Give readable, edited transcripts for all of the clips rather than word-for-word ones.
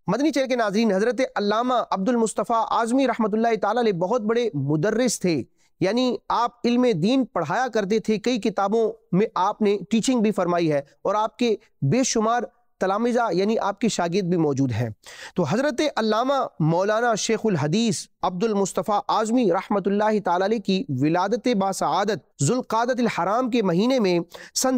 مدنی channel کے ناظرین، حضرت علامہ عبد المصطفیٰ اعظمی رحمۃ اللہ تعالی علیہ بہت بڑے مدرس تھے، یعنی آپ علم دین پڑھایا کرتے تھے، کئی کتابوں میں آپ نے ٹیچنگ بھی فرمائی ہے اور آپ کے بے شمار تلامذہ یعنی آپ کے شاگرد بھی موجود ہیں۔ تو حضرت علامہ مولانا شیخ الحدیث عبد المصطفیٰ اعظمی رحمۃ اللہ تعالی علیہ کی ولادت باسعادت ذوالقعدۃ الحرام کے مہینے میں سن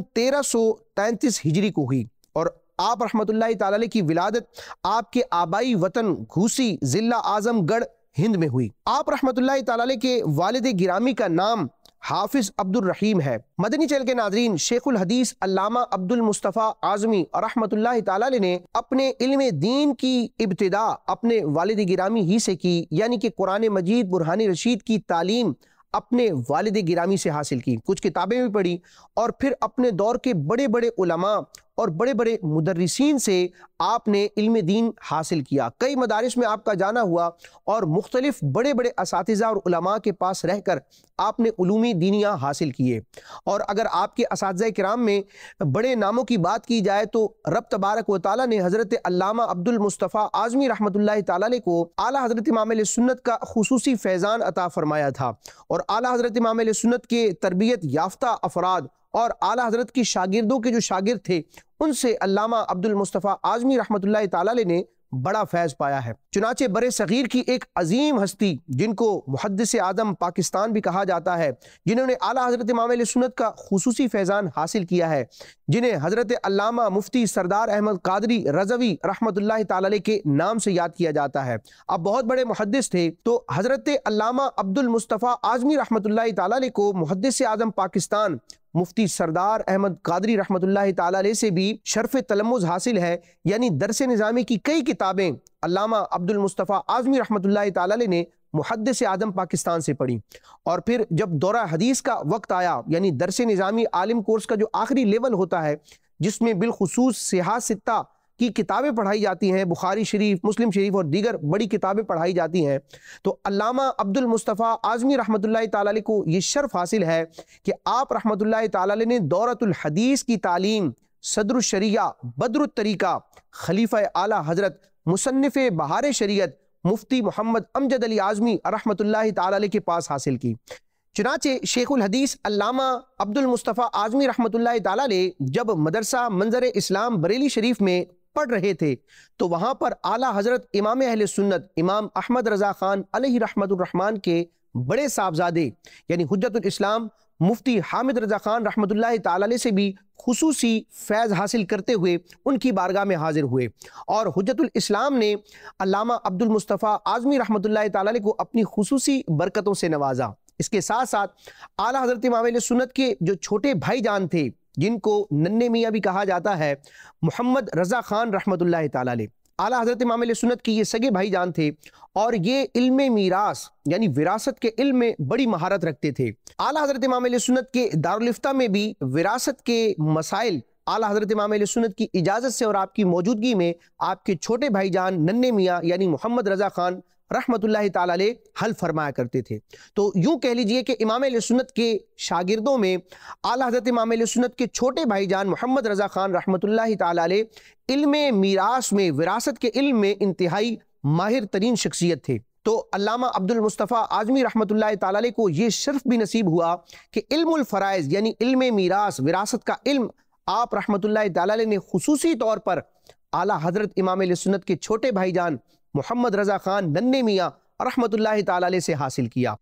1333 ہجری کو ہوئی، اور آپ رحمۃ اللہ تعالی علیہ کی ولادت آپ کے آبائی وطن گھوسی ضلع اعظم گڑھ ہند میں ہوئی۔ آپ رحمۃ اللہ تعالی علیہ کے والد گرامی کا نام حافظ عبد الرحیم ہے۔ مدنی چینل کے ناظرین، شیخ الحدیث علامہ عبد المصطفیٰ اعظمی رحمۃ اللہ تعالی علیہ نے اپنے علم دین کی ابتدا اپنے والد گرامی ہی سے کی، یعنی کہ قرآن مجید برہان رشید کی تعلیم اپنے والد گرامی سے حاصل کی، کچھ کتابیں بھی پڑھی، اور پھر اپنے دور کے بڑے بڑے علماء اور بڑے بڑے مدرسین سے آپ نے علم دین حاصل کیا، کئی مدارس میں آپ کا جانا ہوا اور مختلف بڑے بڑے اساتذہ اور علماء کے پاس رہ کر آپ نے علوم دینیہ حاصل کیے۔ اور اگر آپ کے اساتذہ کرام میں بڑے ناموں کی بات کی جائے تو رب تبارک و تعالیٰ نے حضرت علامہ عبد المصطفیٰ اعظمی رحمۃ اللہ تعالی علیہ کو اعلیٰ حضرت امام علیہ سنت کا خصوصی فیضان عطا فرمایا تھا، اور اعلیٰ حضرت امام علیہ سنت کے تربیت یافتہ افراد اور اعلیٰ حضرت کی شاگردوں کے جو شاگرد تھے ان سے علامہ عبد المصطفیٰ اعظمی رحمۃ اللہ تعالی علیہ نے بڑا فیض پایا ہے۔ چنانچہ برِ صغیر کی ایک عظیم ہستی جن کو محدث اعظم پاکستان بھی کہا جاتا ہے، جنہوں نے اعلیٰ حضرت امام علیہ سنت کا خصوصی فیضان حاصل کیا ہے، جنہیں حضرت علامہ مفتی سردار احمد قادری رضوی رحمۃ اللہ تعالی علیہ کے نام سے یاد کیا جاتا ہے۔ اب بہت بڑے محدث تھے، تو حضرت علامہ عبد المصطفیٰ اعظمی رحمۃ اللہ تعالی علیہ کو محدث اعظم پاکستان مفتی سردار احمد قادری رحمۃ اللہ تعالی علیہ سے بھی شرف تلمذ حاصل ہے، یعنی درس نظامی کی کئی کتابیں علامہ عبد المصطفیٰ اعظمی رحمۃ اللہ تعالی علیہ نے محدث اعظم پاکستان سے پڑھی، اور پھر جب دورہ حدیث کا وقت آیا، یعنی درس نظامی عالم کورس کا جو آخری لیول ہوتا ہے جس میں بالخصوص صحاح ستہ کی کتابیں پڑھائی جاتی ہیں، بخاری شریف، مسلم شریف اور دیگر بڑی کتابیں پڑھائی جاتی ہیں، تو علامہ عبد المصطفیٰ اعظمی رحمۃ اللہ تعالی علیہ کو یہ شرف حاصل ہے کہ آپ رحمۃ اللہ تعالی علیہ نے دورۃ الحدیث کی تعلیم صدر الشریعہ بدر الطریقہ خلیفہ اعلیٰ حضرت مصنف بہار شریعت مفتی محمد امجد علی اعظمی رحمۃ اللہ تعالی علیہ کے پاس حاصل کی۔ چنانچہ شیخ الحدیث علامہ عبد المصطفیٰ اعظمی رحمۃ اللہ تعالی علیہ جب مدرسہ منظر اسلام بریلی شریف میں پڑھ رہے تھے تو وہاں پر اعلیٰ حضرت امام اہل سنت امام احمد رضا خان علیہ رحمت الرحمن کے بڑے صاحبزادے یعنی حجت الاسلام مفتی حامد رضا خان رحمۃ اللہ تعالی علیہ سے بھی خصوصی فیض حاصل کرتے ہوئے ان کی بارگاہ میں حاضر ہوئے، اور حجت الاسلام نے علامہ عبد المصطفیٰ اعظمی رحمۃ اللہ تعالی علیہ کو اپنی خصوصی برکتوں سے نوازا۔ اس کے ساتھ ساتھ اعلیٰ حضرت امام علیہ سنت کے جو چھوٹے بھائی جان تھے جن کو ننھے میاں بھی کہا جاتا ہے، محمد رضا خان رحمۃ اللہ تعالی علیہ، اعلیٰ حضرت امام علیہ سنت کے یہ سگے بھائی جان تھے، اور یہ علم میراث یعنی وراثت کے علم میں بڑی مہارت رکھتے تھے۔ اعلیٰ حضرت امام علیہ سنت کے دارالفتہ میں بھی وراثت کے مسائل اعلیٰ حضرت امام علیہ سنت کی اجازت سے اور آپ کی موجودگی میں آپ کے چھوٹے بھائی جان ننھے میاں یعنی محمد رضا خان رحمۃ اللہ تعالی علیہ حل فرمایا کرتے تھے۔ تو یوں کہہ لیجئے کہ امام علیہ سنت کے شاگردوں میں اعلیٰ حضرت امام علیہ سنت کے چھوٹے بھائی جان محمد رضا خان رحمۃ اللہ تعالی علیہ علم میراث میں وراثت کے علم میں انتہائی ماہر ترین شخصیت تھے۔ تو علامہ عبد المصطفیٰ اعظمی رحمۃ اللہ تعالی علیہ کو یہ شرف بھی نصیب ہوا کہ علم الفرائض یعنی علم میراث وراثت کا علم آپ رحمۃ اللہ تعالی علیہ نے خصوصی طور پر اعلیٰ حضرت امام علیہ سنت کے چھوٹے بھائی جان محمد رضا خان ننھے میاں رحمۃ اللہ تعالی علیہ سے حاصل کیا۔